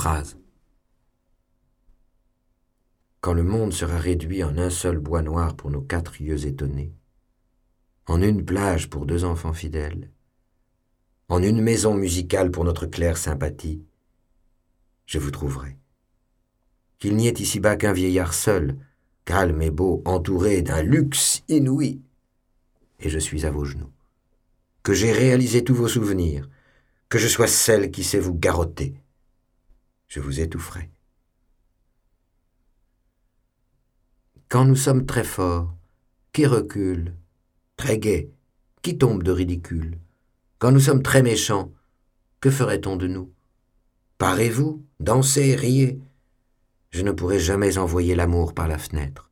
phrase. Quand le monde sera réduit en un seul bois noir pour nos 4 yeux étonnés, en une plage pour 2 enfants fidèles, en une maison musicale pour notre claire sympathie, je vous trouverai. Qu'il n'y ait ici-bas qu'un vieillard seul, calme et beau, entouré d'un luxe inouï, et je suis à vos genoux. Que j'ai réalisé tous vos souvenirs, que je sois celle qui sait vous garrotter, je vous étoufferai. Quand nous sommes très forts, qui recule, très gai, qui tombe de ridicule? Quand nous sommes très méchants, que ferait-on de nous? Parez-vous, dansez, riez. Je ne pourrai jamais envoyer l'amour par la fenêtre.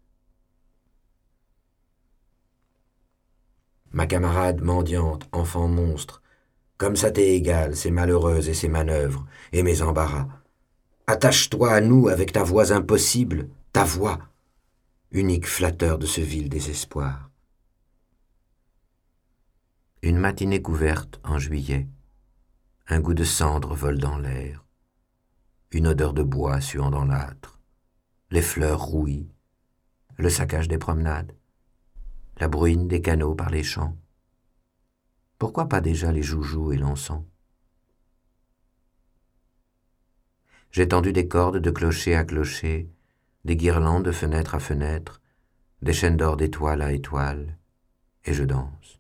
Ma camarade mendiante, enfant monstre, comme ça t'est égal, ces malheureuses et ces manœuvres, et mes embarras. Attache-toi à nous avec ta voix impossible, ta voix, unique flatteur de ce vil désespoir. Une matinée couverte en juillet, un goût de cendre vole dans l'air, une odeur de bois suant dans l'âtre, les fleurs rouillent, le saccage des promenades, la bruine des canaux par les champs. Pourquoi pas déjà les joujoux et l'encens? J'ai tendu des cordes de clocher à clocher, des guirlandes de fenêtre à fenêtre, des chaînes d'or d'étoile à étoile, et je danse.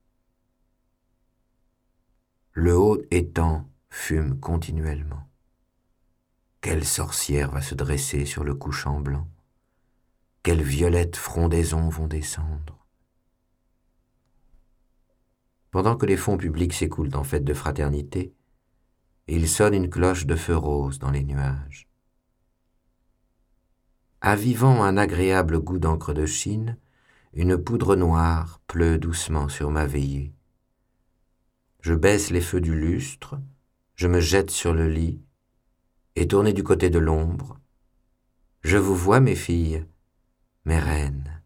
Le haut étang fume continuellement. Quelle sorcière va se dresser sur le couchant blanc? Quelles violettes frondaisons vont descendre? Pendant que les fonds publics s'écoulent en fête de fraternité, il sonne une cloche de feu rose dans les nuages. Avivant un agréable goût d'encre de Chine, une poudre noire pleut doucement sur ma veillée. Je baisse les feux du lustre, je me jette sur le lit, et tourné du côté de l'ombre, je vous vois, mes filles, mes reines.